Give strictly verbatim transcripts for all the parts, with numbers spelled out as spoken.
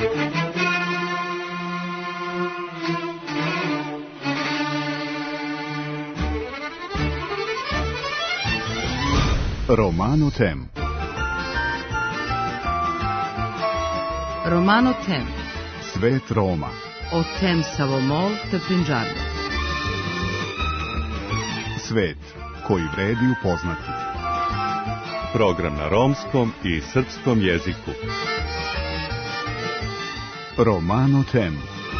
Romano Tem. Romano Tem. Svet Roma. O tem Savomol te Punjabi. Svet koji vredi upoznati. Program na romskom i srpskom jeziku. Romano Tem.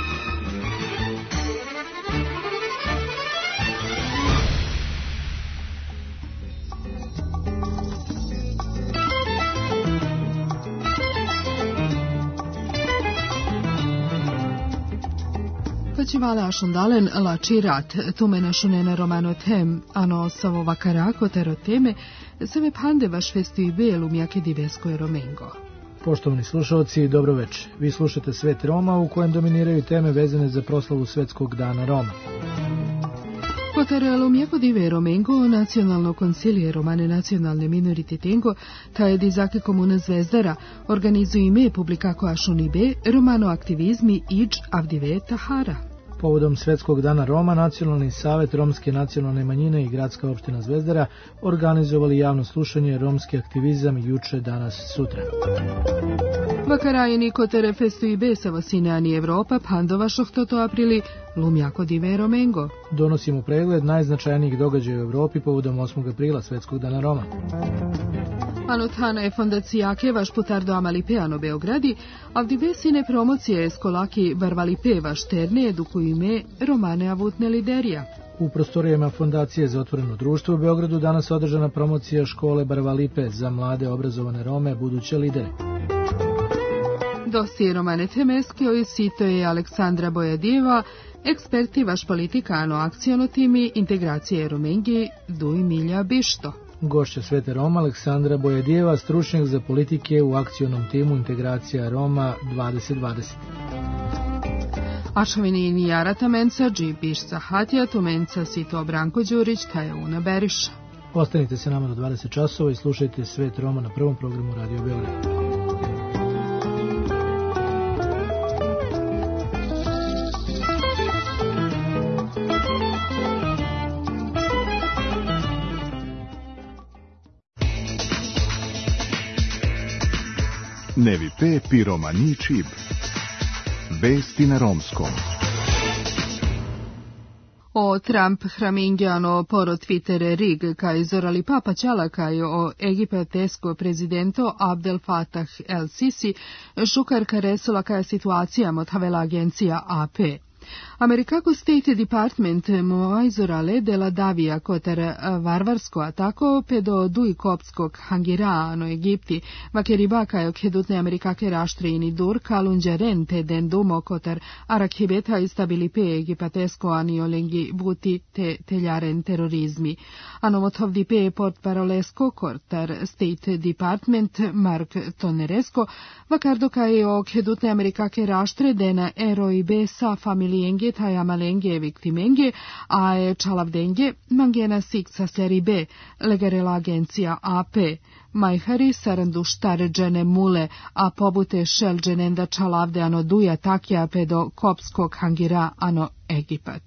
Facivala shundalen la cirat, tumena shunena Romano Tem, ano savo vakarako tero teme, seve pande vaš festival umjake divesko e Romengo. Poštovani slušalci, dobro večer. Vi slušate Svet Roma u kojem dominiraju teme vezane za proslavu Svetskog dana Roma. Potare l'umjako dive Romengo, nacionalno konsilije Romane nacionalne minorititengo, taje dizake komuna Zvezdara, organizuju ime publikako ašunibe, Romano aktivizmi iđ avdive Tahara. Povodom Svetskog dana Roma, Nacionalni savet Romske nacionalne manjine i Gradska opština Zvezdara organizovali javno slušanje Romski aktivizam juče, danas, sutra. Vakarajeni kotere festu i besava sineani Evropa, pandova šohtoto aprili, lumjako dive Romengo. Donosimo pregled najznačajnijih događaja u Evropi povodom osmog aprila Svetskog dana Roma. Anotana je fondacijake vaš putardo Amalipeano Beogradi, a vdive sine promocije eskolaki Barvalipe vaš terne edukuju ime Romane avutne liderija. U prostorijama Fondacije za otvoreno društvo u Beogradu danas održana promocija škole Barvalipe za mlade obrazovane Rome, buduće lidere. Dosije Romane Temeskio i sito je Aleksandra Bojadijeva, eksperti vaš politikano akciono timi integracije Romengi Duj Milja Bišto. Gošća Svete Roma Aleksandra Bojadijeva, stručnjak za politike u akcionom timu integracija Roma dvadeset dvadeset. Ašavini Nijara Tamenca, Džibišca Hatija, Tumenca Sito Branko Đurić, Taja Una Beriša. Ostanite se nama do dvadeset časova i slušajte Svet Roma na prvom programu Radio Beograd. Nevi pe piromani čib. Vesti na romskom. O Trump hramingiano poro Twittere rig kaj zorali papa ćala kaj o egipatesko prezidento Abdel Fattah el-Sisi šukar karesula kaj situacija mod havela agencija A P. Amerikako State Department moajzorale dela davija kotar varvarsko atako pedo duj kopskog hangirano Egipti, vakeriba kajok hedutne Amerikake raštreini dur kalunđaren te den dumo kotar arakhibeta istabili pe egipatesko aniolengi buti te teljaren terorizmi. Anomotovdi pe port parolesko kortar State Department Mark Toneresko, vakardo kaj ok hedutne Amerikake raštre dena eroi be sa familienge taja malenge viktimenge, a je čalavdenge mangena sikca sleribe, legarela agencija A P. Majhari sarandu štaređene mule, a pobute šelđenenda čalavde ano duja takja pedo kopskog hangira ano Egipat.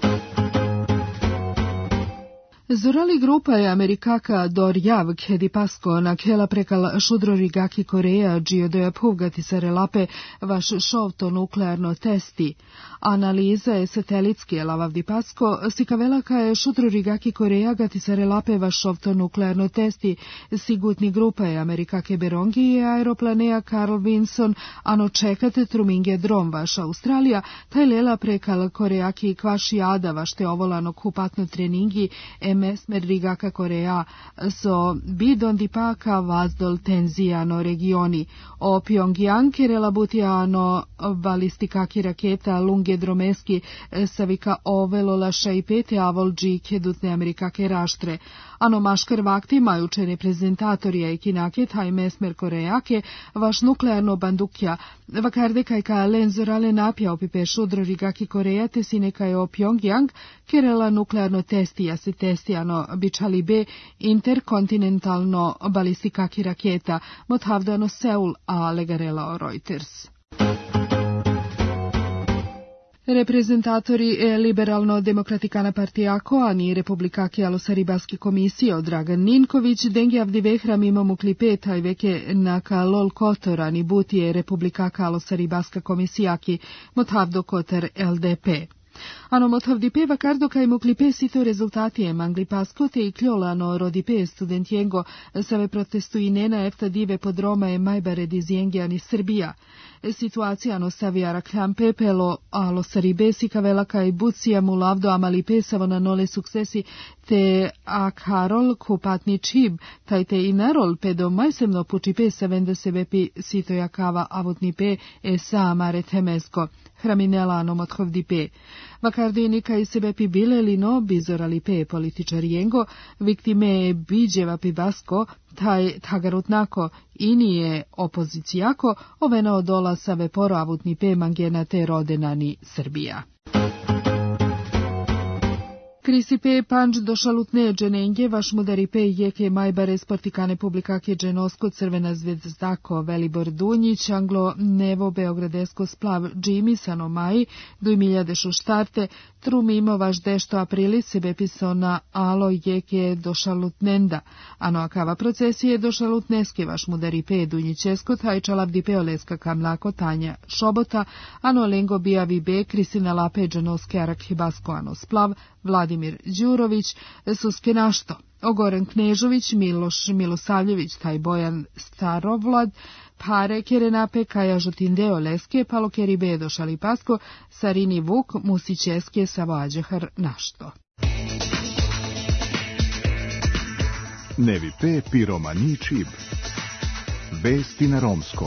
Zorali grupa je Amerikaka Dorjav Khedipasko na kela prekal šudrorigaki Koreja džio doja puvgati se relape vaš šovto nuklearno testi. Analiza je satelitski lavavdipasko sikavelaka je šudrorigaki Koreja gati se relape vaš šovto nuklearno testi. Sigutni grupa je Amerikake Berongi i aeroplanea Carl Vinson ano čekate truminge drom vaš Australija taj lela prekal Korejaki kvaši ada vaš te ovolano kupatno treningi mesmer rigaka Korea so bidon dipaka vazdol tenzijano regioni. O Pyongyang kerela butijano balistikaki raketa lunge dromeski savika ovelo laša i pete avolđi kedutne Amerikake raštre. Ano maškar vakti majuče reprezentatorija i kinake taj mesmer Korejake vaš nuklearno bandukja vakarde kaj ka lenzorale napja opipe šudro rigaki Koreja te sine kaj o Pyongyang kerela nuklearno testija se testijano bičali be interkontinentalno balistikaki raketa mothavdano Seul a legarela o Reuters. Reprezentatori Liberalno-demokratikana partija Koani i Republikaki Alosaribaski komisije Dragan Ninković, Dengi Avdivehra mimo Muklipe Tajveke Naka Lol Kotorani Butije Republikaka Alosaribaska komisijaki Mothavdo Kotar L D P. Ano Mothavdipe vakardo kaj Muklipe sito rezultatije Mangli Paskote i Kljolano Rodipe studentijengo save protestuinena efta dive podroma e majbare dizijengiani Srbija. Situacija no savija rakljam pepelo, alo saribesi kavela kaj bucija mu lavdo amali pesavo na nole suksesi te akharol kupatni čib, taj te i narol pedo majsemno puči pesa vende se vepi sito jakava avutni pe e sa amare temesko, hraminela ano Mothavdipe. Vakardini kaj se vepi bileli no bizorali pe političarijengo, viktime biđeva pibasko, taj tagarutnako inije opozicijako, ovena odola save poro avutni pe mangena te rodenani Srbija. Krisipe panč došalutne dženenge vaš mudaripe jeke majbare sportikane publikake dženosko crvena zvezdako Velibor Dunjić, anglo nevo beogradesko splav džimi sanomaj, duj miljade šuštarte, tru mimo vaš dešto aprili sebe piso na alo jeke došalutnenda, ano akava procesije došalutneske vaš mudaripe Dunjićesko, taj čalavdi peoleska kamlako Tanja Šobota, ano lengo bijavi be Kristina Lape dženoske arakhibasko ano splav, Vladimir Đurović, Suske Našto, Ogoran Knežović, Miloš Milosavljević, taj Bojan Starovlad, Pare Kerenape, Kaja Žutindeo Leske, Palokeri Bedo Šalipasko, Sarini Vuk, Musićeske, Savoađehar Našto. Nevipe Piromani Čib. Vesti na romskom.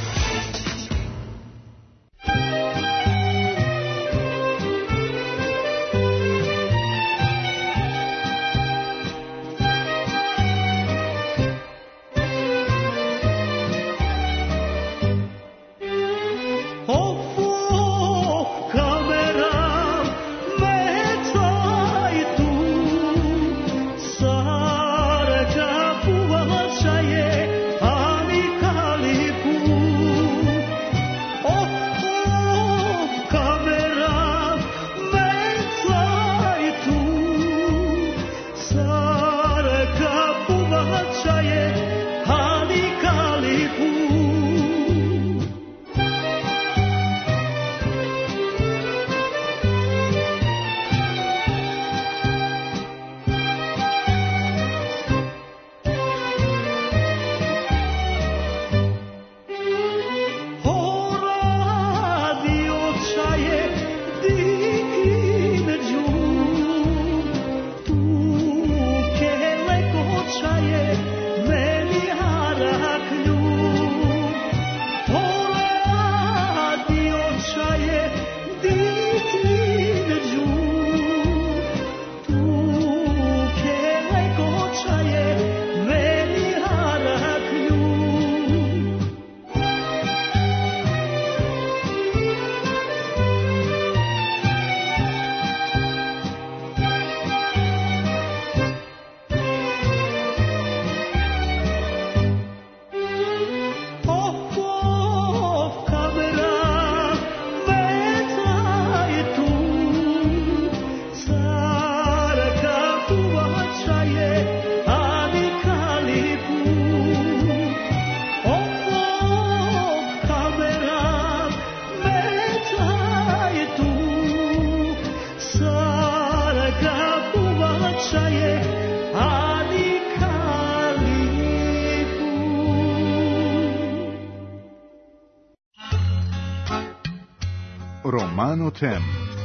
Romano Tem.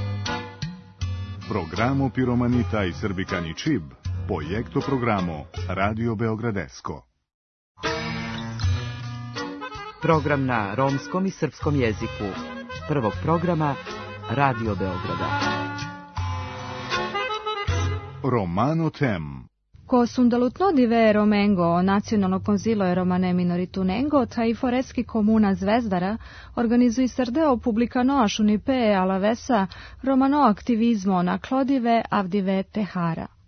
Programo Piromanita i Srbikani Čib, projekto programo Radio Beogradesko. Program na romskom i srpskom jeziku. Prvog programa Radio Beograda. Romano Tem. Ko sundalutno vero mengo nacionalno konzilo e romane minoritunengo, ta i foreski komuna Zvezdara organizuje srdeo publikano ašunipe alavesa romano aktivizmo na klodive avdive tehara.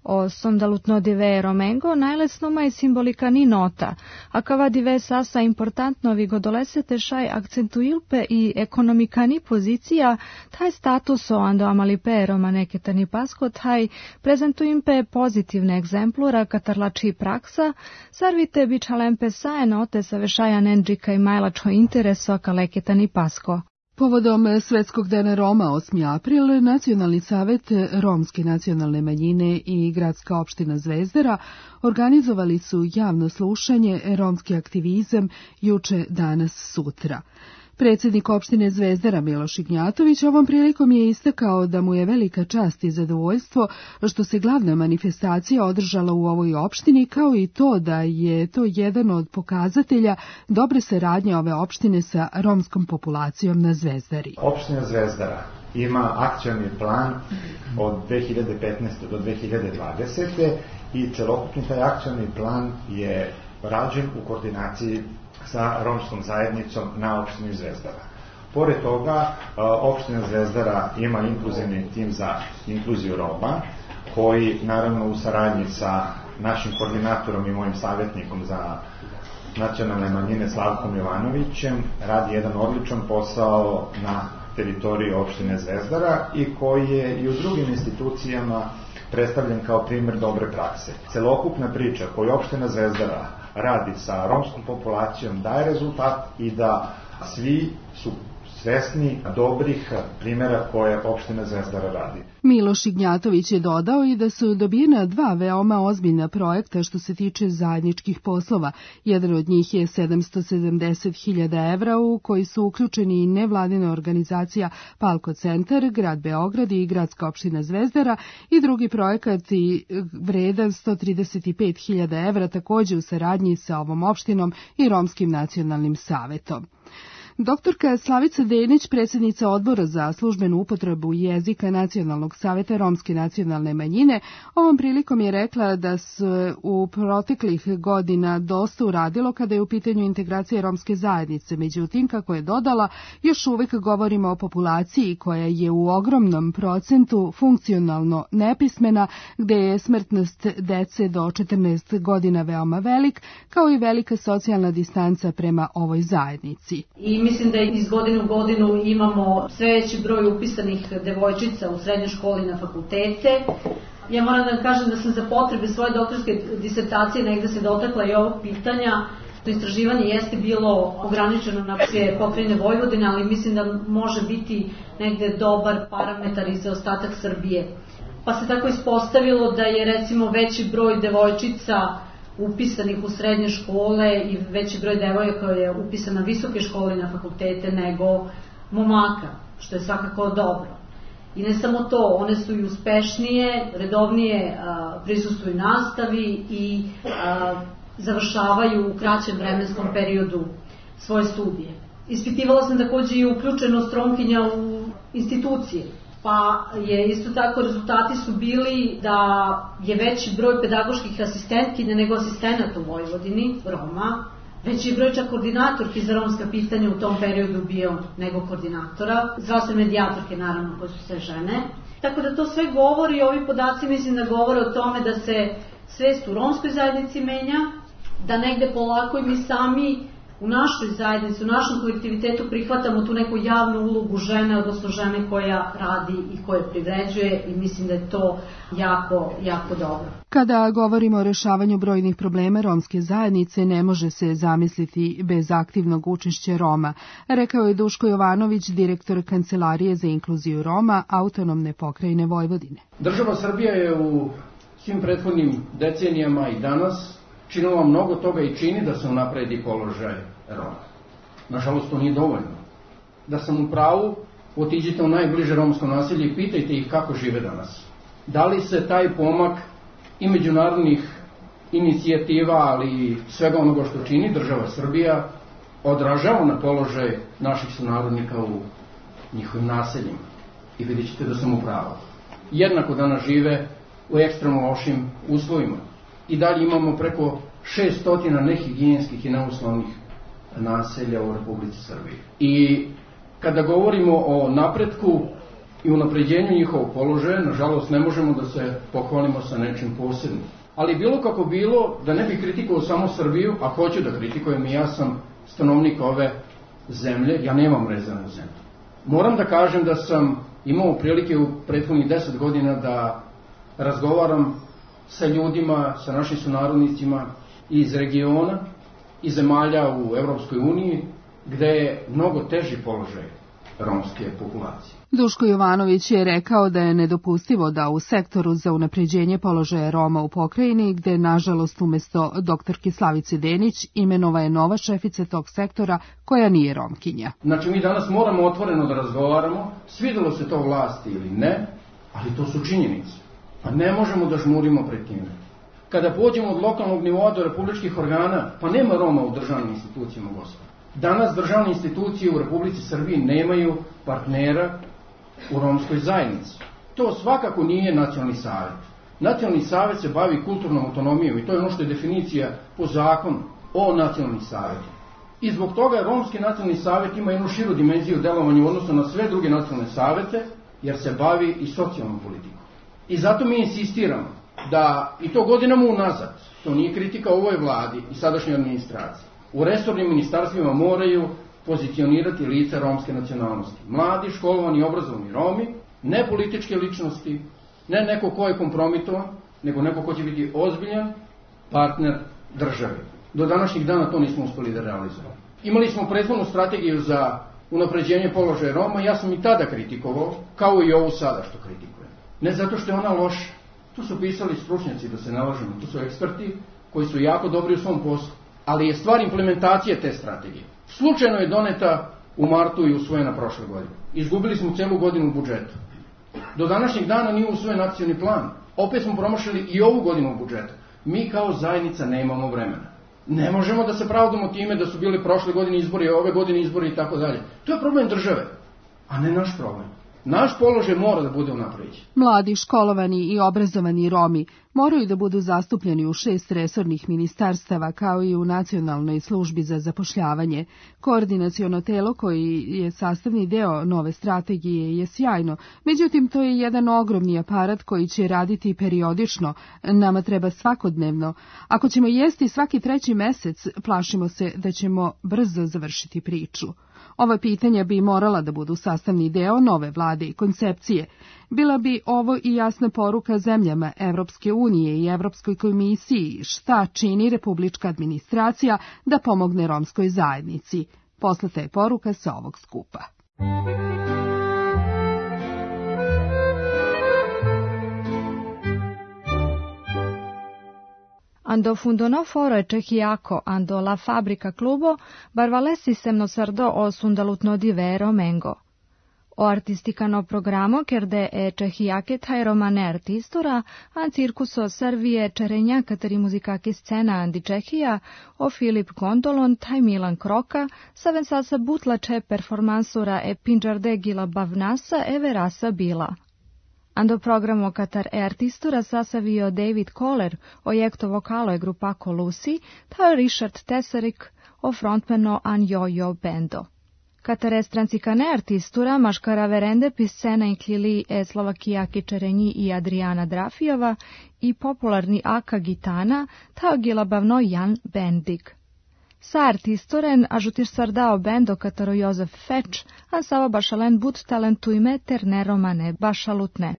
O sondalutno dive Romengo najlesno mai simbolika ni nota, a cava dive sasa importantno vigodolesete šaj akcentuilpe i ekonomikani pozicija, taj status o ando amalipe romaneketani pasko, taj prezentuimpe pozitivne egzemplura katarlači praksa, sarvite bičalempe saje note sa vešaja nendžika i majlačo intereso kaleketani pasko. Povodom Svetskog dana Roma osmi april, Nacionalni savet Romske nacionalne manjine i Gradska opština Zvezdara organizovali su javno slušanje Romski aktivizam juče, danas, sutra. Predsjednik opštine Zvezdara Miloš Ignjatović ovom prilikom je istakao da mu je velika čast i zadovoljstvo što se glavna manifestacija održala u ovoj opštini, kao i to da je to jedan od pokazatelja dobre saradnje ove opštine sa romskom populacijom na Zvezdari. Opština Zvezdara ima akcioni plan od dve hiljade petnaeste. do dve hiljade dvadesete. i celokupni taj akcioni plan je rađen u koordinaciji sa romskom zajednicom na opštini Zvezdara. Pored toga, opština Zvezdara ima inkluzivni tim za inkluziju Roma, koji naravno u saradnji sa našim koordinatorom i mojim savjetnikom za nacionalne manjine Slavkom Jovanovićem radi jedan odličan posao na teritoriji opštine Zvezdara i koji je i u drugim institucijama predstavljen kao primjer dobre prakse. Celokupna priča koju opština Zvezdara radi sa romskom populacijom daje rezultat i da svi su svesni dobrih primjera koje opština Zvezdara radi. Miloš Ignjatović je dodao i da su dobijena dva veoma ozbiljna projekta što se tiče zajedničkih poslova. Jedan od njih je sedamsto sedamdeset hiljada evra u koji su uključeni i nevladina organizacija Palko centar, grad Beograd i gradska opština Zvezdara, i drugi projekat i vredan sto trideset pet hiljada evra također u saradnji sa ovom opštinom i Romskim nacionalnim savetom. Doktorka Slavica Denić, predsjednica odbora za službenu upotrebu jezika Nacionalnog saveta Romske nacionalne manjine, ovom prilikom je rekla da se u proteklih godina dosta uradilo kada je u pitanju integracije romske zajednice. Međutim, kako je dodala, još uvijek govorimo o populaciji koja je u ogromnom procentu funkcionalno nepismena, gde je smrtnost dece do četrnaest godina veoma velik, kao i velika socijalna distanca prema ovoj zajednici. I mislim da iz godine u godinu imamo sve veći broj upisanih devojčica u srednjoj školi na fakultete. Ja moram da kažem da sam za potrebe svoje doktorske disertacije negde se dotakla i ovog pitanja. To istraživanje jeste bilo ograničeno na sve pokrajine Vojvodine, ali mislim da može biti negde dobar parametar i za ostatak Srbije. Pa se tako ispostavilo da je recimo veći broj devojčica upisanih u srednje škole i veći broj devojaka je upisan na visoke škole i na fakultete nego momaka, što je svakako dobro. I ne samo to, one su i uspešnije, redovnije a, prisustvuju nastavi i a, završavaju u kraćem vremenskom periodu svoje studije. Ispitivala sam također i uključenost Romkinja u institucije. Pa je isto tako rezultati su bili da je veći broj pedagoških asistentkinja nego asistenata u Vojvodini, Roma, veći broj čak koordinatorki za romska pitanja u tom periodu bio nego koordinatora, zdravstvene medijatorke naravno koje su sve žene. Tako da to sve govori, ovi podaci mislim da govore o tome da se svest u romskoj zajednici menja, da negde polako i mi sami u našoj zajednici, u našem kolektivitetu prihvatamo tu neku javnu ulogu žene, odnosno žene koja radi i koja privređuje, i mislim da je to jako, jako dobro. Kada govorimo o rešavanju brojnih problema romske zajednice, ne može se zamisliti bez aktivnog učešća Roma, rekao je Duško Jovanović, direktor Kancelarije za inkluziju Roma Autonomne pokrajine Vojvodine. Država Srbija je u svim prethodnim decenijama i danas činilo mnogo toga i čini da se unapredi položaj Roma. Nažalost, to nije dovoljno. Da sam u pravu, otiđite u najbliže romsko naselje i pitajte ih kako žive danas. Da li se taj pomak i međunarodnih inicijativa, ali i svega onoga što čini država Srbija, odražava na položaj naših sunarodnika u njihovim naseljima? I vidjet ćete da sam u pravu. Jednako danas žive u ekstremno lošim uslovima. I dalje imamo preko šesto nehigijenskih i neuslovnih naselja u Republici Srbiji. I kada govorimo o napretku, i unapređenju njihovog položaja, nažalost ne možemo da se pohvalimo sa nečim posebnim. Ali bilo kako bilo, da ne bih kritikovao samo Srbiju, a hoću da kritikujem i ja sam stanovnik ove zemlje, ja nemam rezanu zemlju. Moram da kažem da sam imao prilike u prethodnih deset godina da razgovaram sa ljudima, sa našim sunarodnicima iz regiona, iz zemalja u Evropskoj uniji, gde je mnogo teži položaj romske populacije. Duško Jovanović je rekao da je nedopustivo da u sektoru za unapređenje položaja Roma u pokrajini, gde nažalost umesto doktorke Slavice Denić imenova je nova šefica tog sektora koja nije Romkinja. Znači mi danas moramo otvoreno da razgovaramo, svidelo se to vlasti ili ne, ali to su činjenice. Pa ne možemo da žmurimo pred time. Kada pođemo od lokalnog nivoa do republičkih organa, pa nema Roma u državnim institucijama, gospodine. Danas državne institucije u Republici Srbiji nemaju partnera u romskoj zajednici. To svakako nije nacionalni savet. Nacionalni savet se bavi kulturnom autonomijom i to je ono što je definicija po zakonu o nacionalnim savetima. I zbog toga romski nacionalni savet ima jednu širu dimenziju delovanja u odnosu na sve druge nacionalne savete, jer se bavi i socijalnom politikom. I zato mi insistiramo da, i to godinama unazad, to nije kritika ovoj vladi i sadašnjoj administraciji, u resornim ministarstvima moraju pozicionirati lica romske nacionalnosti. Mladi, školovani i obrazovani Romi, ne političke ličnosti, ne neko ko je kompromitovan, nego neko ko će biti ozbiljan partner države. Do današnjih dana to nismo uspeli da realizujemo. Imali smo prethodnu strategiju za unapređenje položaja Roma, ja sam i tada kritikovao, kao i ovu sada što kritikujem. Ne zato što je ona loša, to su pisali stručnjaci, da se ne lažemo, to su eksperti koji su jako dobri u svom poslu, ali je stvar implementacije te strategije. Slučajno je doneta u martu i usvojena prošle godine. Izgubili smo celu godinu u budžetu. Do današnjeg dana nije usvojen akcioni plan. Opet smo promašili i ovu godinu u budžetu. Mi kao zajednica nemamo vremena. Ne možemo da se pravdamo time da su bili prošle godine izbori, ove godine izbori i tako dalje. To je problem države, a ne naš problem. Naš položaj mora da bude unapređen. Mladi, školovani i obrazovani Romi moraju da budu zastupljeni u šest resornih ministarstava kao i u Nacionalnoj službi za zapošljavanje. Koordinaciono telo koji je sastavni deo nove strategije je sjajno, međutim to je jedan ogromni aparat koji će raditi periodično, nama treba svakodnevno. Ako ćemo jesti svaki treći mesec, plašimo se da ćemo brzo završiti priču. Ova pitanja bi morala da budu sastavni deo nove vlade i koncepcije. Bila bi ovo i jasna poruka zemljama Evropske unije i Evropskoj komisiji šta čini republička administracija da pomogne romskoj zajednici. Poslata je poruka sa ovog skupa. Ando fundono foro e cehiaco ando la fabbrica clubo barvalessi semno sardo o sundalutno divero mengo. O artisticano programo kerde e cehiake taj romane artistura an circuso servie cerenja kateri muzikaki scena andi Čehija o Filip Gondolon taj Milan Kroka saven sasa butlače performansura e pinđarde gila bavnasa e verasa bila. Ando programo Katar e artistura sasavio David Kohler o jekto vokalo e grupako Lucy, ta Richard Tesarik o frontmano an Jojo Bendo. Katar e strancikane artistura maškara verende piscena inklili e Slovakijaki Čerenji i Adriana Drafijova i popularni aka gitana ta gilabavno Jan Bendig. Sa artistoren ažutir sardao bendo Kataro Jozef Feč, a sava bašalen but talentujme ter neromane bašalutne.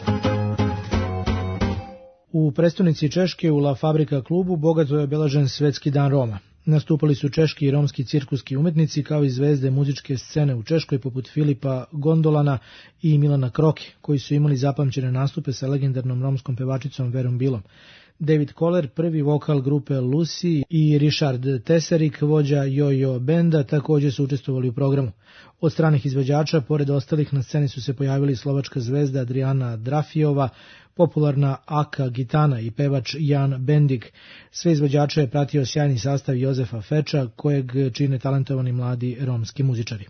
U prestonici Češke u La Fabrika klubu bogato je obeležen Svetski dan Roma. Nastupali su češki i romski cirkuski umetnici kao i zvezde muzičke scene u Češkoj poput Filipa Gondolana i Milana Kroke, koji su imali zapamćene nastupe sa legendarnom romskom pevačicom Verom Bilom. David Kohler, prvi vokal grupe Lucy i Richard Tesarik, vođa Jojo Benda, također su učestvovali u programu. Od stranih izvođača, pored ostalih, na sceni su se pojavili slovačka zvezda Adriana Drafijova, popularna aka gitana i pevač Jan Bendig. Sve izvođače je pratio sjajni sastav Jozefa Feča, kojeg čine talentovani mladi romski muzičari.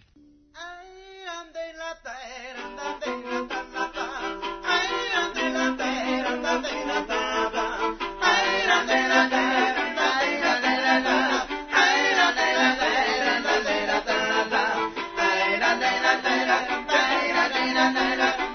La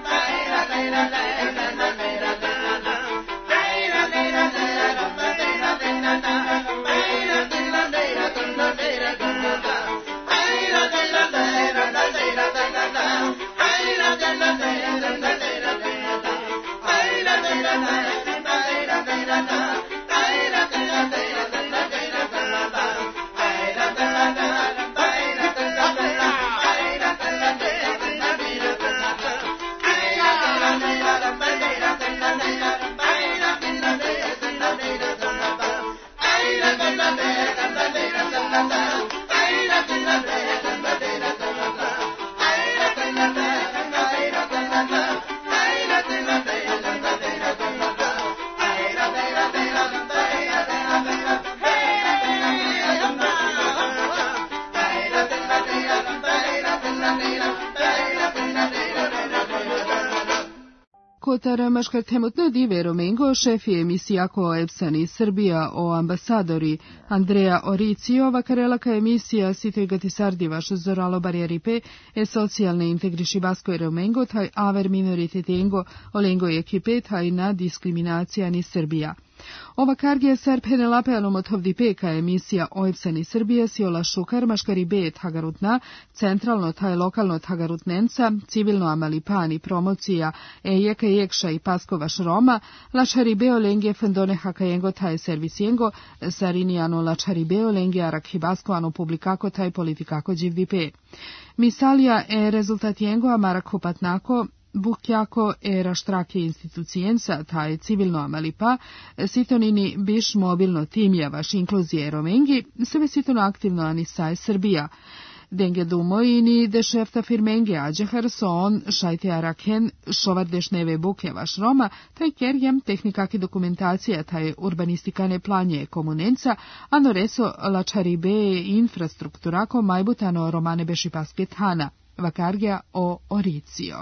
Kotar Maškar temutno dive Romengo, šef je emisijako Epsani Srbija o ambasadori Andreja Oricio, vakarelaka emisija Sitoj Gatisardi vaš zoralo barjeripe e socijalne integriši Basko i Romengo, taj aver minoritetengo olengo i ekipe, taj na diskriminacija ni Srbija. Ova kargija sar penelape anomotovdi peka emisija Oepsani Srbija si ola šukar maškari be tagarutna, centralno taj lokalno tagarutnenca, civilno amalipani promocija e jeka jekša i paskovaš Roma, lačari be olenge fendone hakajengo taj servisijengo, sarinijano lačari be olenge arakhibasko ano publikako taj politikako dživdipe. Misalija e rezultatijengo amarakopatnako, Bukjako e raštrake institucijenca, taj civilno amalipa, sitonini biš mobilno timja vaš inkluzije Romengi, sve sitono aktivno anisaj Srbija. Denge dumojini dešefta firmenge ađehar so on šajte araken šovar dešneve buke vaš Roma, taj kerjem tehnikaki dokumentacija taj urbanistikane planje komunenca, ano reso lačaribe infrastrukturako majbutano romane beši pasket hana, vakargja o Oricio.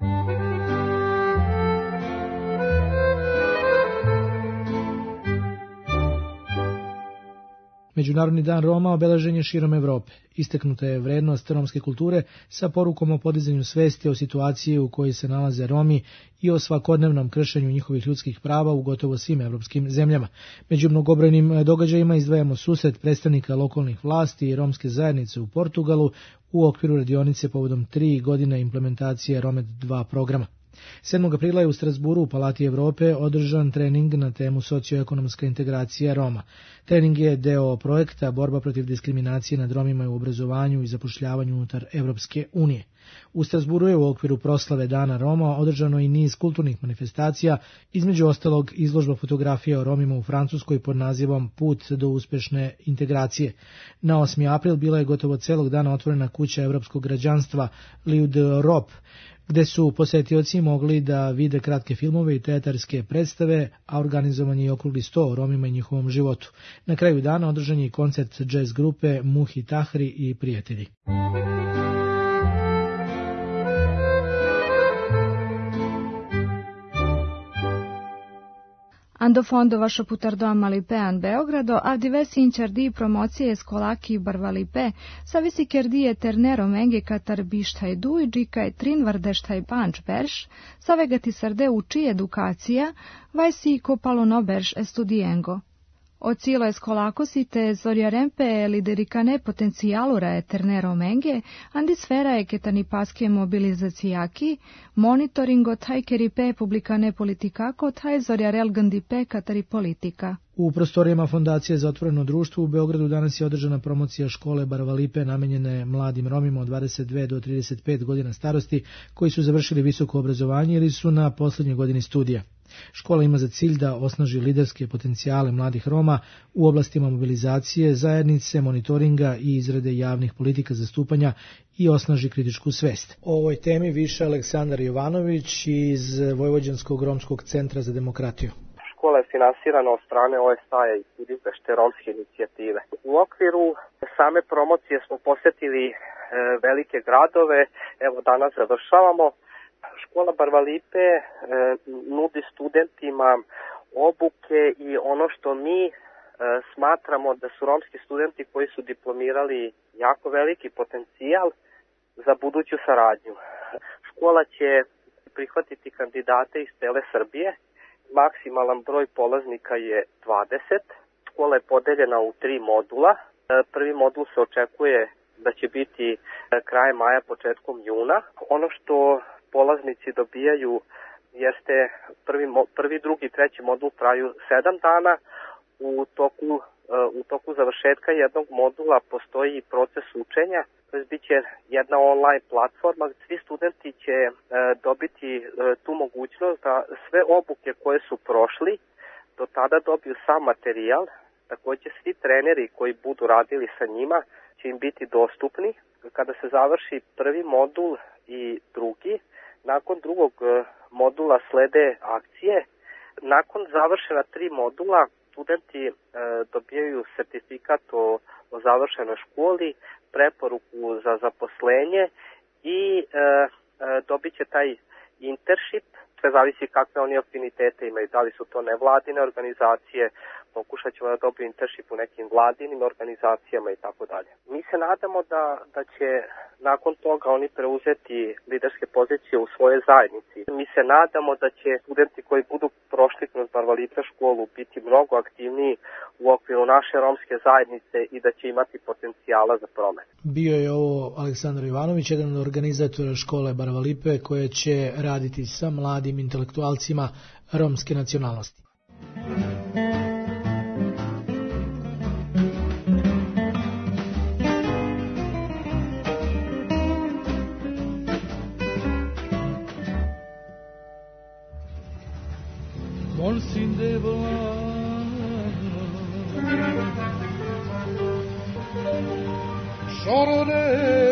Međunarodni dan Roma obeležen je širom Evrope. Istaknuta je vrednost romske kulture sa porukom o podizanju svesti o situaciji u kojoj se nalaze Romi i o svakodnevnom kršenju njihovih ljudskih prava u gotovo svim evropskim zemljama. Među mnogobrojnim događajima izdvajamo susret predstavnika lokalnih vlasti i romske zajednice u Portugalu u okviru radionice povodom tri godine implementacije Romed dva programa. sedmog aprila je u Strasburu u Palati Evrope održan trening na temu socioekonomska integracija Roma. Trening je deo projekta Borba protiv diskriminacije nad Romima u obrazovanju i zapošljavanju unutar Evropske unije. U Strasburu je u okviru proslave Dana Roma održano i niz kulturnih manifestacija, između ostalog izložba fotografija o Romima u Francuskoj pod nazivom Put do uspešne integracije. Na osmi april bila je gotovo celog dana otvorena kuća evropskog građanstva Lieu d'Europe, gde su posetioci mogli da vide kratke filmove i teatarske predstave, a organizovan je i okrugli sto o Romima i njihovom životu. Na kraju dana održan je i koncert džez grupe Muhi Tahri i prijatelji. Ando fondo vašo putardo amalipean Beogrado, a diversi inčardi promocije skolaki barvalipe, savisi kerdije ternero menge katar bištaj dujdžika trin vardeštaj banč berš, savegati sarde uči edukacija, vajsi kopalo no berš estudiengo. O cilo eskolako te zorjarempe liderikane potencijalura e ternero menge, andi sfera e ketani paske mobilizacijaki, monitoringo taj keripe publikane politikako, taj zorjarel gandipe katari politika. U prostorijama Fondacije za otvoreno društvo u Beogradu danas je održana promocija škole Barvalipe namenjene mladim Romima od dvadeset dve do trideset pet godina starosti koji su završili visoko obrazovanje ili su na posljednjoj godini studija. Škola ima za cilj da osnaži liderske potencijale mladih Roma u oblastima mobilizacije, zajednice, monitoringa i izrade javnih politika zastupanja i osnaži kritičku svest. O ovoj temi više Aleksandar Jovanović iz Vojvođanskog romskog centra za demokratiju. Škola je finansirana od strane O S A i Budimpešte romske inicijative. U okviru same promocije smo posetili e, velike gradove, evo danas završavamo. Škola Barvalipe e, nudi studentima obuke i ono što mi e, smatramo da su romski studenti koji su diplomirali jako veliki potencijal za buduću saradnju. Škola će prihvatiti kandidate iz cele Srbije. Maksimalan broj polaznika je dvadeset. Škola je podeljena u tri modula. E, prvi modul se očekuje da će biti krajem maja, početkom juna. Ono što polaznici dobijaju jeste prvi, prvi, drugi, treći modul traju sedam dana. U toku, u toku završetka jednog modula postoji proces učenja, to je bit će jedna online platforma. Svi studenti će dobiti tu mogućnost da sve obuke koje su prošli do tada dobiju sam materijal. Također svi treneri koji budu radili sa njima će im biti dostupni. Kada se završi prvi modul i drugi, nakon drugog modula slede akcije. Nakon završena tri modula, studenti e, dobijaju sertifikat o, o završenoj školi, preporuku za zaposlenje i e, e, dobit će taj internship. Sve zavisi kakve oni afinitete imaju, da li su to nevladine organizacije, pokušat ćemo da dobiju internship u nekim vladinim organizacijama i tako dalje. Mi se nadamo da, da će nakon toga oni preuzeti liderske pozicije u svojoj zajednici. Mi se nadamo da će studenti koji budu prošli kroz Barvalipe školu biti mnogo aktivniji u okviru naše romske zajednice i da će imati potencijala za promet. Bio je ovo Aleksandar Ivanović, jedan od organizatora škole Barvalipe, koje će raditi sa mladim intelektualcima romske nacionalnosti. Molsin de Şorone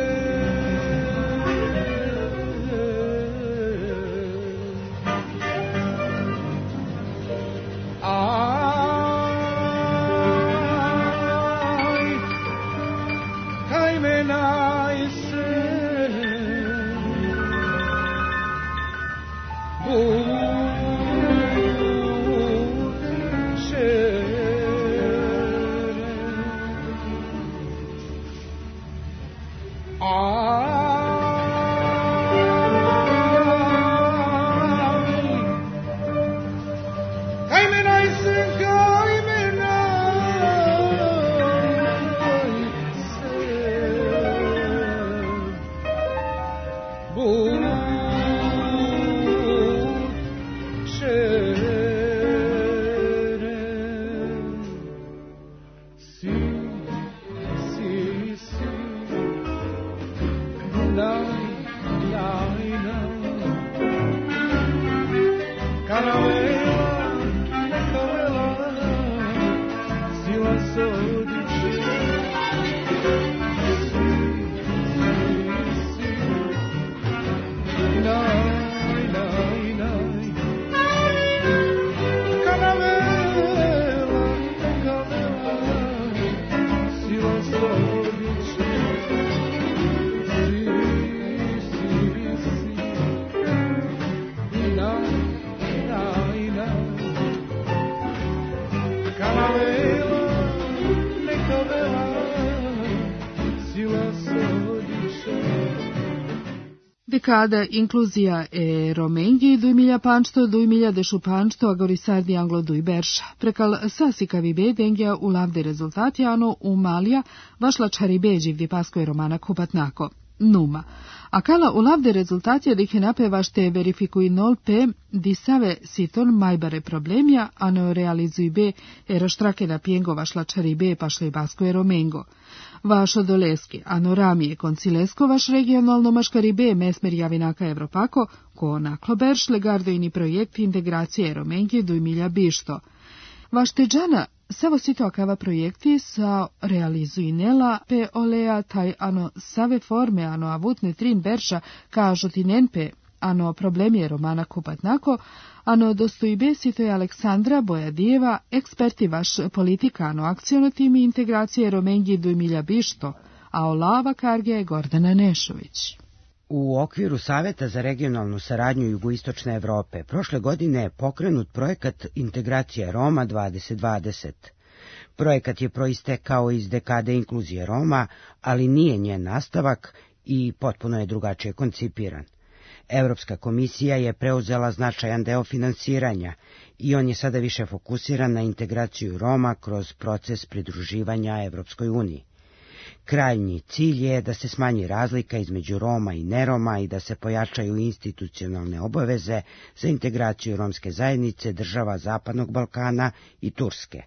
Ay Kaymena ise Bu Dekada inkluzija e Romengi duimilja pančto duimilja dešu pančto agorisardi anglo dui berša. Prekal sasika vibe dengja u lavde rezultati ano u malja vašla čaribeđi vdi pasko je romana kupatnako. Numa. Akala u lavde rezultati dih nape vašte verifikuj nol pe di save siton majbare problemja ano realizuj be eroštrake na pijengo vašla čaribe pašlo je basko je romengo. Vaš odoleski, ano ramije koncilesko vaš regionalno maškaribe mesmer javinaka Evropako, ko naklo berš legardojni projekt integracije romengi duimilja bišto. Vaš teđana savo sito akava projekti sa realizuinela pe olea taj ano save forme ano avutne trin berša kažu ti nenpe ano problemi je romana kupatnako, ano dostojbe sito je Aleksandra Bojadijeva, eksperti vaš politika ano akciono timi integracije romengi duimilja bišto, a olava karge je Gordana Nešović. U okviru Saveta za regionalnu saradnju Jugoistočne Evrope prošle godine je pokrenut projekat Integracije Roma dvadeset dvadeset. Projekat je proistekao iz dekade inkluzije Roma, ali nije njen nastavak i potpuno je drugačije koncipiran. Evropska komisija je preuzela značajan deo finansiranja i on je sada više fokusiran na integraciju Roma kroz proces pridruživanja Evropskoj uniji. Krajnji cilj je da se smanji razlika između Roma i neroma i da se pojačaju institucionalne obaveze za integraciju romske zajednice država Zapadnog Balkana i Turske.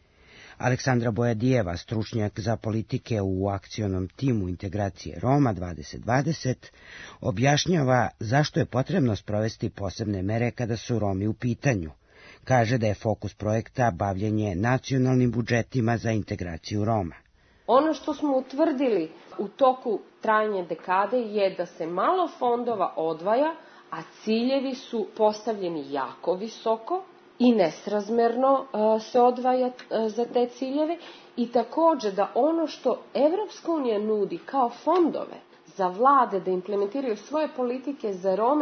Aleksandra Bojadijeva, stručnjak za politike u akcionom timu integracije Roma dvadeset dvadeset, objašnjava zašto je potrebno sprovesti posebne mere kada su Romi u pitanju. Kaže da je fokus projekta bavljenje nacionalnim budžetima za integraciju Roma. Ono što smo utvrdili u toku trajanja dekade je da se malo fondova odvaja, a ciljevi su postavljeni jako visoko i nesrazmerno se odvaja za te ciljeve i također da ono što Evropska unija nudi kao fondove za vlade da implementiraju svoje politike za Rome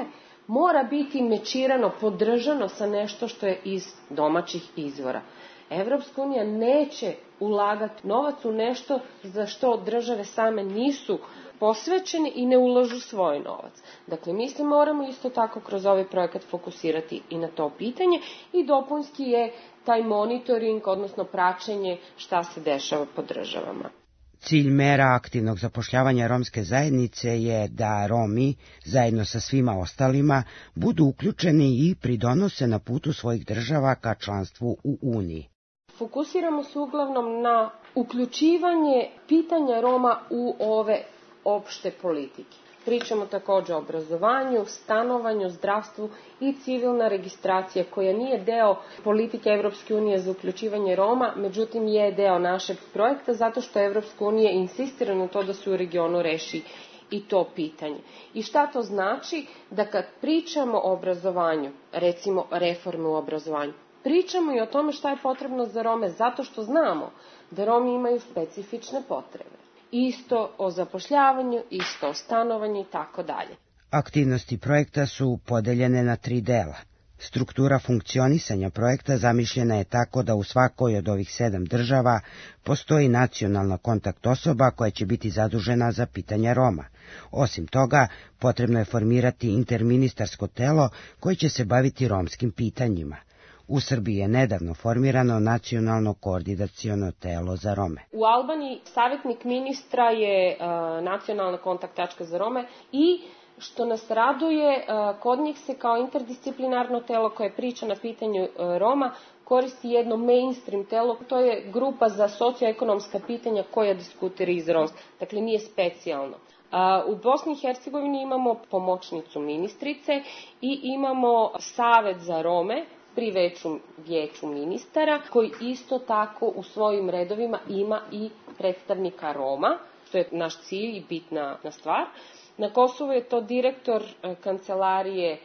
mora biti mečirano, podržano sa nešto što je iz domaćih izvora. Evropska unija neće ulagati novac u nešto za što države same nisu posvećeni i ne ulažu svoj novac. Dakle, mislim, moramo isto tako kroz ovaj projekat fokusirati i na to pitanje i dopunski je taj monitoring, odnosno praćenje šta se dešava po državama. Cilj mera aktivnog zapošljavanja romske zajednice je da Romi, zajedno sa svima ostalima, budu uključeni i pridonose na putu svojih država ka članstvu u Uniji. Fokusiramo se uglavnom na uključivanje pitanja Roma u ove opšte politike. Pričamo također o obrazovanju, stanovanju, zdravstvu i civilna registracija koja nije deo politike Evropske unije za uključivanje Roma, međutim je deo našeg projekta zato što Evropska unija insistira na to da se u regionu reši i to pitanje. I šta to znači? Da kad pričamo o obrazovanju, recimo reforme u obrazovanju, pričamo i o tome šta je potrebno za Rome zato što znamo da Romi imaju specifične potrebe. Isto o zapošljavanju, isto o stanovanju i tako dalje. Aktivnosti projekta su podeljene na tri dela. Struktura funkcionisanja projekta zamišljena je tako da u svakoj od ovih sedam država postoji nacionalna kontakt osoba koja će biti zadužena za pitanja Roma. Osim toga, potrebno je formirati interministarsko telo koje će se baviti romskim pitanjima. U Srbiji je nedavno formirano nacionalno koordinaciono telo za Rome. U Albaniji savjetnik ministra je uh, nacionalna kontakt tačka za Rome i što nas raduje, uh, kod njih se kao interdisciplinarno telo koje priča na pitanju uh, Roma koristi jedno mainstream telo, to je grupa za socioekonomska pitanja koja diskutira iz romstva, dakle nije specijalno. Uh, u Bosni i Hercegovini imamo pomoćnicu ministrice i imamo savet za Rome pri veću vijeću ministara, koji isto tako u svojim redovima ima i predstavnika Roma, što je naš cilj i bitna na stvar. Na Kosovu je to direktor kancelarije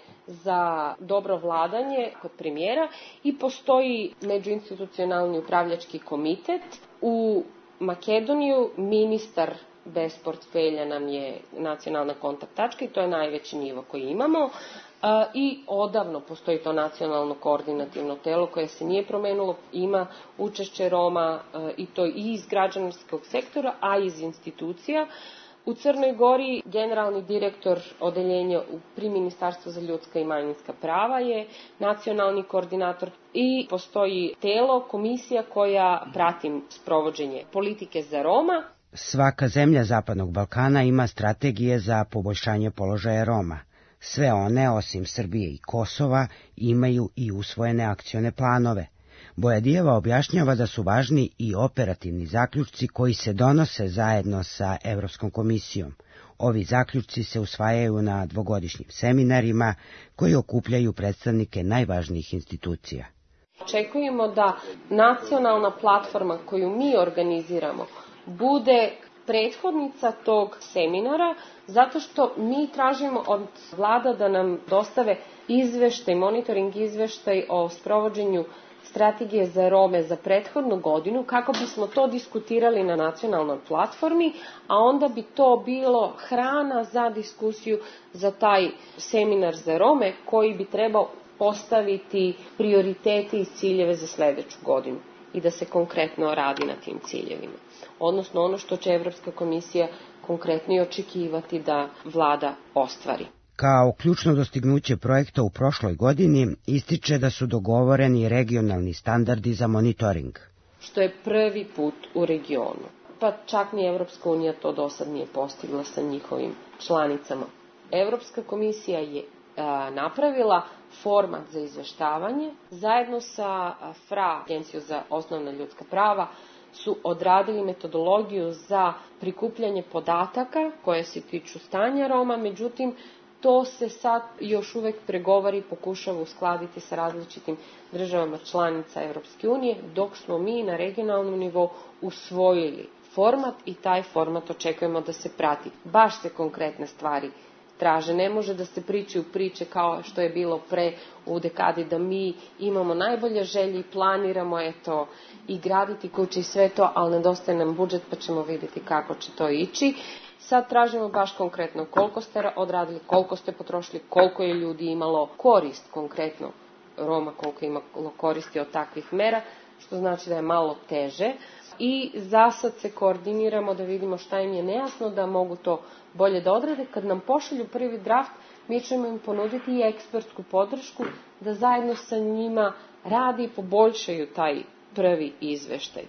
za dobro vladanje kod premijera i postoji međuinstitucionalni upravljački komitet. U Makedoniju ministar bez portfelja nam je nacionalna kontakt tačka i to je najveći nivo koji imamo. I odavno postoji to nacionalno koordinativno telo koje se nije promenilo, ima učešće Roma i to i iz građanskog sektora, a i iz institucija. U Crnoj Gori generalni direktor odeljenja pri Ministarstvu za ljudska i manjinska prava je nacionalni koordinator i postoji telo, komisija koja prati sprovođenje politike za Roma. Svaka zemlja Zapadnog Balkana ima strategije za poboljšanje položaja Roma. Sve one, osim Srbije i Kosova, imaju i usvojene akcione planove. Bojadijeva objašnjava da su važni i operativni zaključci koji se donose zajedno sa Evropskom komisijom. Ovi zaključci se usvajaju na dvogodišnjim seminarima koji okupljaju predstavnike najvažnijih institucija. Očekujemo da nacionalna platforma koju mi organiziramo bude prethodnica tog seminara, zato što mi tražimo od vlada da nam dostave izveštaj, monitoring izveštaj o sprovođenju strategije za Rome za prethodnu godinu, kako bismo to diskutirali na nacionalnoj platformi, a onda bi to bilo hrana za diskusiju za taj seminar za Rome, koji bi trebao postaviti prioritete i ciljeve za sljedeću godinu i da se konkretno radi na tim ciljevima. Odnosno ono što će Evropska komisija konkretno i očekivati da vlada ostvari. Kao ključno dostignuće projekta u prošloj godini ističe da su dogovoreni regionalni standardi za monitoring. Što je prvi put u regionu. Pa čak ni Evropska unija to do sad nije postigla sa njihovim članicama. Evropska komisija je a, napravila format za izveštavanje. Zajedno sa F R A, Agencijom za osnovna ljudska prava, su odradili metodologiju za prikupljanje podataka koje se tiču stanja Roma, međutim, to se sad još uvek pregovara i pokušava uskladiti sa različitim državama članica Evropske unije, dok smo mi na regionalnom nivou usvojili format i taj format očekujemo da se prati. Baš se konkretne stvari traže. Ne može da se pričaju priče kao što je bilo pre u dekadi, da mi imamo najbolje želje i planiramo eto, i graditi kuće i sve to, ali nedostaje nam budžet pa ćemo vidjeti kako će to ići. Sad tražimo baš konkretno koliko ste odradili, koliko ste potrošili, koliko je ljudi imalo korist konkretno Roma, koliko je imalo koristi od takvih mera, što znači da je malo teže. I za sad se koordiniramo da vidimo šta im je nejasno, da mogu to bolje da odrade. Kad nam pošalju prvi draft, mi ćemo im ponuditi i ekspertsku podršku da zajedno sa njima radi i poboljšaju taj prvi izveštaj.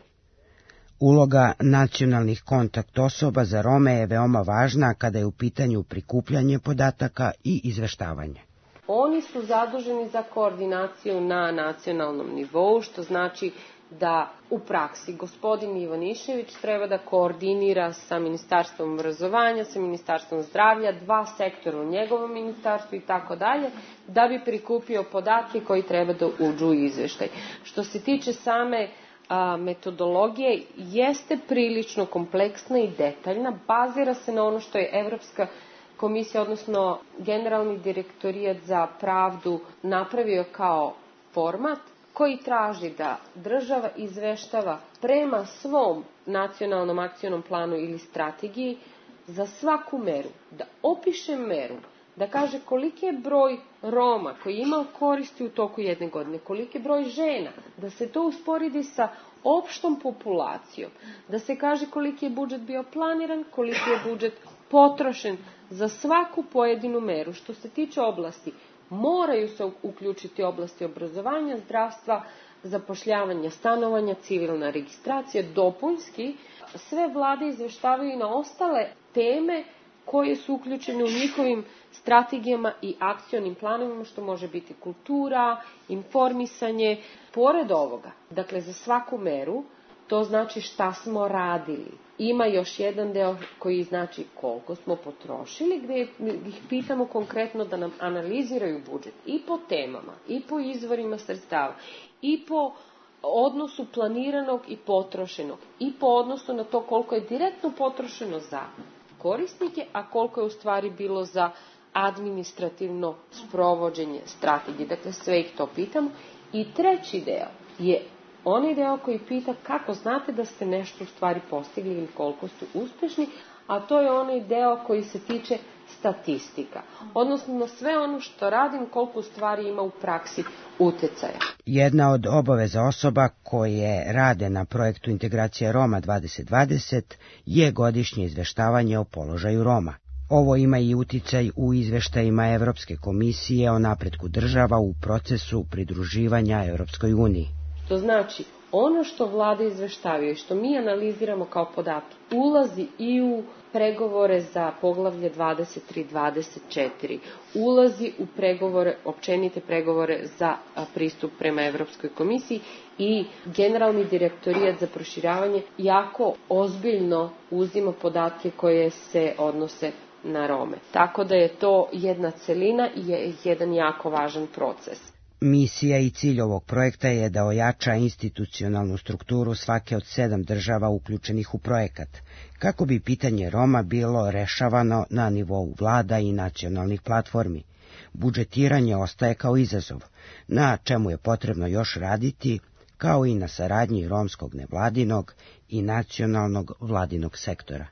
Uloga nacionalnih kontakt osoba za Rome je veoma važna kada je u pitanju prikupljanje podataka i izveštavanje. Oni su zaduženi za koordinaciju na nacionalnom nivou, što znači da u praksi gospodin Ivanišević treba da koordinira sa Ministarstvom obrazovanja, sa Ministarstvom zdravlja, dva sektora u njegovom ministarstvu i tako dalje, da bi prikupio podatke koji treba da uđu u izveštaj. Što se tiče same a, metodologije, jeste prilično kompleksna i detaljna, bazira se na ono što je Evropska komisija, odnosno Generalni direktorijat za pravdu napravio kao format, koji traži da država izveštava prema svom nacionalnom akcionom planu ili strategiji za svaku meru, da opiše meru, da kaže koliki je broj Roma koji je imao koristi u toku jedne godine, koliki je broj žena, da se to usporedi sa opštom populacijom, da se kaže koliki je budžet bio planiran, koliki je budžet potrošen za svaku pojedinu meru. Što se tiče oblasti, moraju se uključiti oblasti obrazovanja, zdravstva, zapošljavanja, stanovanja, civilna registracija, dopunski. Sve vlade izveštavaju i na ostale teme koje su uključene u njihovim strategijama i akcionim planovima, što može biti kultura, informisanje. Pored ovoga, dakle za svaku meru, to znači šta smo radili. Ima još jedan deo koji znači koliko smo potrošili, gdje ih pitamo konkretno da nam analiziraju budžet i po temama, i po izvorima sredstava, i po odnosu planiranog i potrošenog, i po odnosu na to koliko je direktno potrošeno za korisnike, a koliko je u stvari bilo za administrativno sprovođenje strategije. Dakle, sve ih to pitamo. I treći deo je onaj deo koji pita kako znate da ste nešto u stvari postigli ili koliko su uspješni, a to je onaj deo koji se tiče statistika. Odnosno na sve ono što radim, koliko u stvari ima u praksi utjecaja. Jedna od obaveza osoba koje rade na projektu Integracija Roma dvadeset dvadeset je godišnje izveštavanje o položaju Roma. Ovo ima i uticaj u izveštajima Evropske komisije o napretku država u procesu pridruživanja Evropskoj uniji. To znači, ono što vlade izveštavaju i što mi analiziramo kao podatak ulazi i u pregovore za poglavlje dvadeset tri dvadeset četiri, ulazi u pregovore, općenite pregovore za pristup prema Evropskoj komisiji i Generalni direktorijat za proširavanje jako ozbiljno uzima podatke koje se odnose na Rome. Tako da je to jedna celina i je jedan jako važan proces. Misija i cilj ovog projekta je da ojača institucionalnu strukturu svake od sedam država uključenih u projekat, kako bi pitanje Roma bilo rešavano na nivou vlada i nacionalnih platformi. Budžetiranje ostaje kao izazov, na čemu je potrebno još raditi, kao i na saradnji romskog nevladinog i nacionalnog vladinog sektora.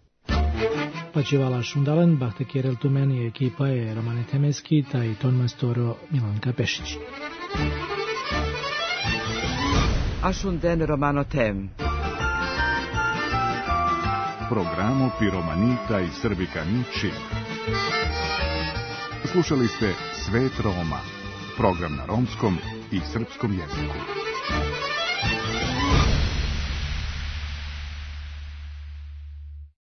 Pačivala Šundalen, Bahte Kjerel Tumeni, ekipa je Romane Temeski, taj ton mastoro Milanka Pešić. Ashunden Romano Tem. Programo Piromanita i Srbikani Čib. Slušali ste Svet Roma, program na romskom i srpskom jeziku.